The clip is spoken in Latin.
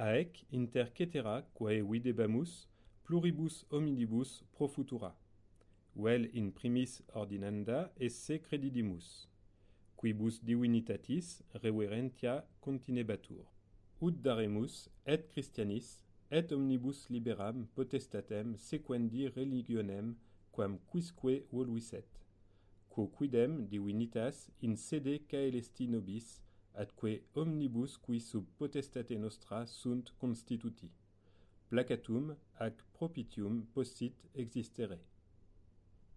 Haec inter cetera quae videbamus pluribus hominibus pro futura, vel in primis ordinanda esse credidimus, quibus divinitatis reverentia continebatur. Ut daremus et Christianis et omnibus liberam potestatem sequendi religionem quam quisque voluisset, quo quidem divinitas in sede caelesti nobis atque omnibus qui sub potestate nostra sunt constituti, placatum ac propitium possit existere.